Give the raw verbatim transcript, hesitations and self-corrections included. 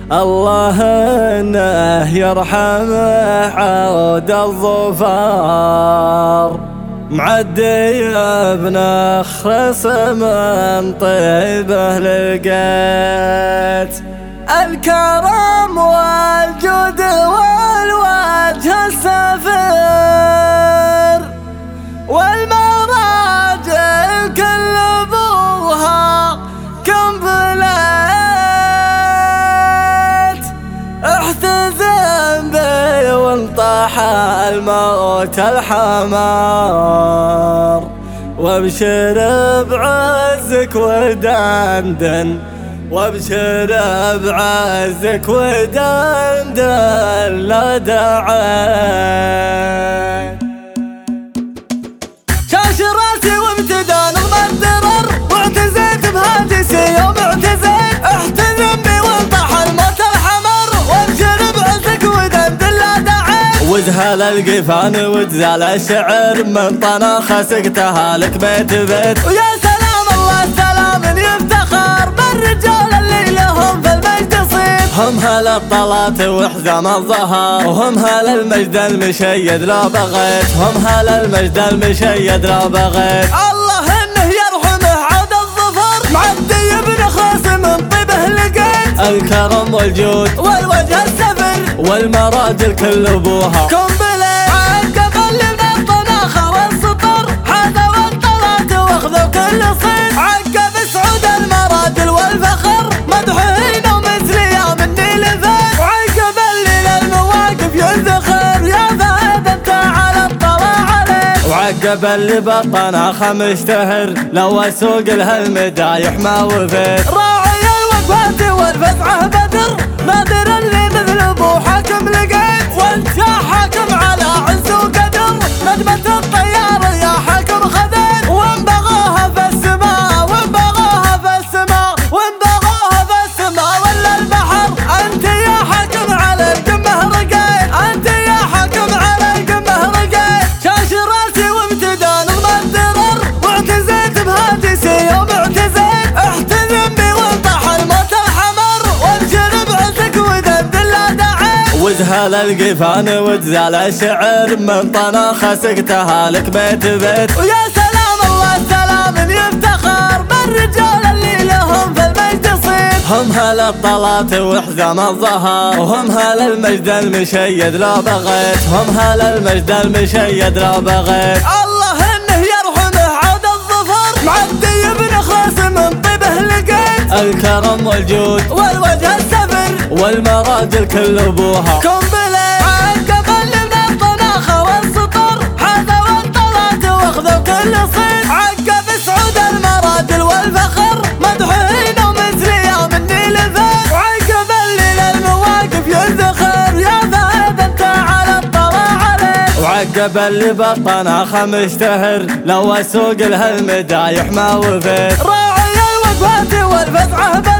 الله انه يرحمه عود الظفار، معدي ابن اخرس من طيبه لقيت الكرم والجود والوجه السفر، والمراجل كل ابوها كمبليت، احتزم بي وانطاح الموت الحمار، وابشر بعزك ودندن، وابشر بعزك ودندن لا داعي. شاش راسي وابتدى نظم الدرر، واعتزيت بهاجسي يوم اعتزيت، احتزم بي وانطاح الموت الحمر، وابشر بعزك ودندن لا داعي. وزهل القفان وتزال الشعر، من طناخه سقتها لك بيت بيت، ويا سلام الله سلام يفتخر بالرجال اللي لهم في المجد صيت، هم هل الطلات وحزام الظهر، وهم هل المجد المشيد لا بغيت، هم هل المجد المشيد لا بغيت. الله انه يرحمه عود الظفر، معدي ابن خاص من طيبه لقيت الكرم والجود والوجه السفر، والمراجل كل ابوها كمبليت، عقب اللي من الطناخه والسطر، حاذوا الطلات واخذوا كل صيت، عقب سعود المراجل والفخر، مدحوين ومثلي يا مني لفت، وعقب اللي للمواقف ينذخر، يا فهد انت على الطلع عليك، وعقب اللي بالطناخه مشتهر، لو اسوق لها المدايح ما وفيت، راعي الوقفات والفزعه بدر، نادر اللي مثل ابو حاكم لقيت، وانت يا حاكم على عز وقدر، نجمة الطيار يا حاكم خذيت، وان بغاها في السماء وان بغاها في السماء وان بغاها في السماء ولا البحر، انت يا حاكم على القمه رقيت، انت يا حاكم على القمه رقيت. شاش راسي وابتدى نظم الدرر، واعتزيت بهاجسي يوم اعتزيت، احتزم بي وانطاح الموت الحمر، وابشر بعزك ودندن لا داعي. وزهل القفان وتزال الشعر، من طناخه سقتها لك بيت بيت، ويا سلام الله سلام يفتخر بالرجال اللي لهم في المجد صيت، هم هل الطلات وحزام الظهر، وهم هل المجد المشيد لا بغيت، هم هل المجد المشيد لا بغيت. الله انه يرحمه عود الظفر، معدي ابن خاص من طيبه لقيت الكرم والجود والوجه السفر، والمراجل كل ابوها كمبليت، عقب اللي من الطناخه والسطر، حاذوا الطلات واخذوا كل صيت، عقب سعود المراجل والفخر، مدحوين ومثلي يا مني لفت، وعقب اللي للمواقف ينذخر، يا فهد انت على الطلع عليك، وعقب اللي بالطناخه مشتهر، لو اسوق لها المدايح ما وفيت، راعي الوقفات والفزعه